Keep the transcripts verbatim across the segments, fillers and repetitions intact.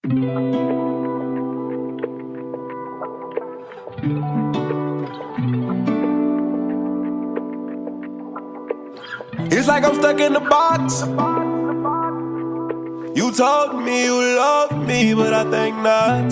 It's like I'm stuck in the box. You told me you love me, but I think not.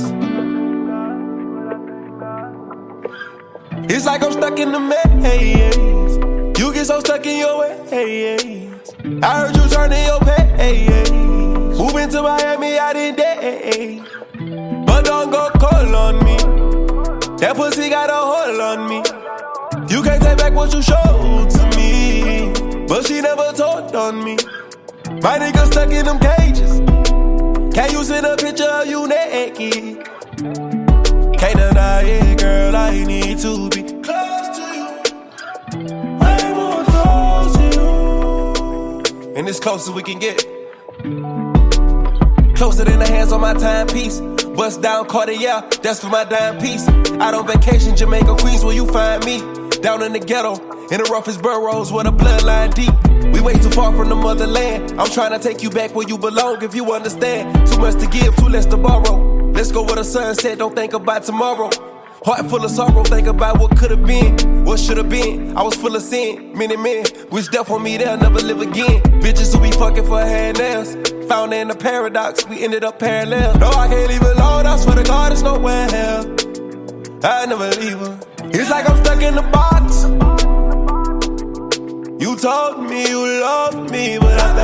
It's like I'm stuck in the maze. You get so stuck in your ways. I heard you turning your page. Moving to Miami out in days. But don't go call on me. That pussy got a hold on me. You can't take back what you showed to me, but she never told on me. My nigga stuck in them cages. Can't you send a picture of you naked? Can't deny it, girl, I need to be close to you. Way more close to you. And as close as we can get. Closer than the hands on my timepiece. Bust down Cartier, that's for my dime piece. Out on vacation, Jamaica, Queens, where you find me. Down in the ghetto, in the roughest boroughs where the bloodline deep. We way too far from the motherland. I'm trying to take you back where you belong, if you understand. Too much to give, too less to borrow. Let's go where the sun set, don't think about tomorrow. Heart full of sorrow, think about what could've been, what should've been. I was full of sin, many men wish death on me, they'll never live again. Bitches who be fucking for hair and nails, found in the paradox, we ended up parallel. No, I can't leave her alone, I swear to God, it's nowhere hell. I never leave her. It's like I'm stuck in the box. You told me you love me, but I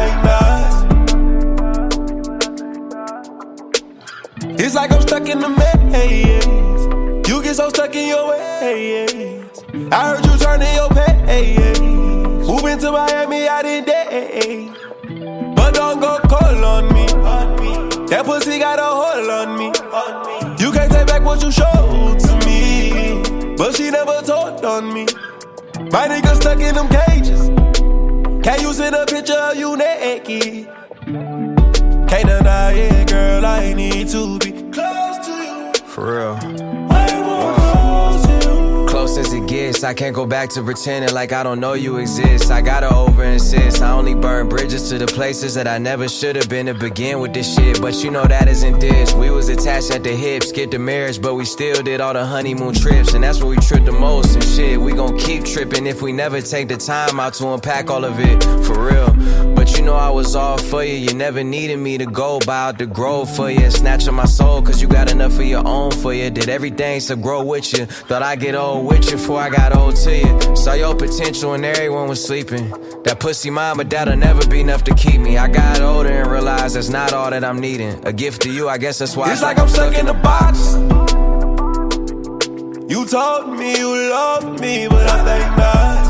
think not. It's like I'm stuck in the maze. You get so stuck in your ways. I heard you turning your page. Moving to Miami out in days. But don't go call on me. That pussy got a hold on me. You can't take back what you showed to me, but she never told on me. My nigga stuck in them cages. Can't you send a picture of you naked? Can't deny it, girl, I need to be close to you. For real. Wow. Close to you. Close as it gets, I can't go back to pretending like I don't know you exist. I gotta over insist, I only burn bridges to the places that I never should have been to begin with this shit. But you know that isn't this. We was attached at the hip, skipped the marriage, but we still did all the honeymoon trips. And that's where we tripped the most and shit. We gon' keep tripping if we never take the time out to unpack all of it, for real. But you know I was all for you, you never needed me to go buy out the grove for you, snatching my soul, cause you got enough of your own for you. Did everything to grow with you, thought I'd get old with you before I got old to you. Saw your potential and everyone was sleeping. That pussy mine, but that'll never be enough to keep me. I got older and realized that's not all that I'm needing. A gift to you, I guess that's why it's like I'm stuck in the box. You told me you love me, but I think not.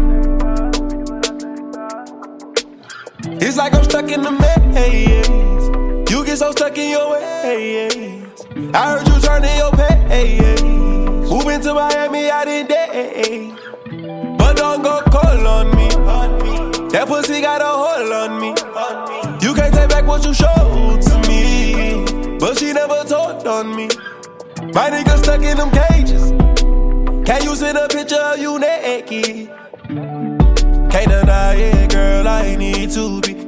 It's like I'm stuck in the maze. You get so stuck in your ways. I heard you turning your page. Moving to Miami out in days. But don't go call on me. That pussy got a hold on me. You can't take back what you showed to me, but she never told on me. My nigga stuck in them cages. Can't you send a picture of you naked? Can't deny it, girl, I need to be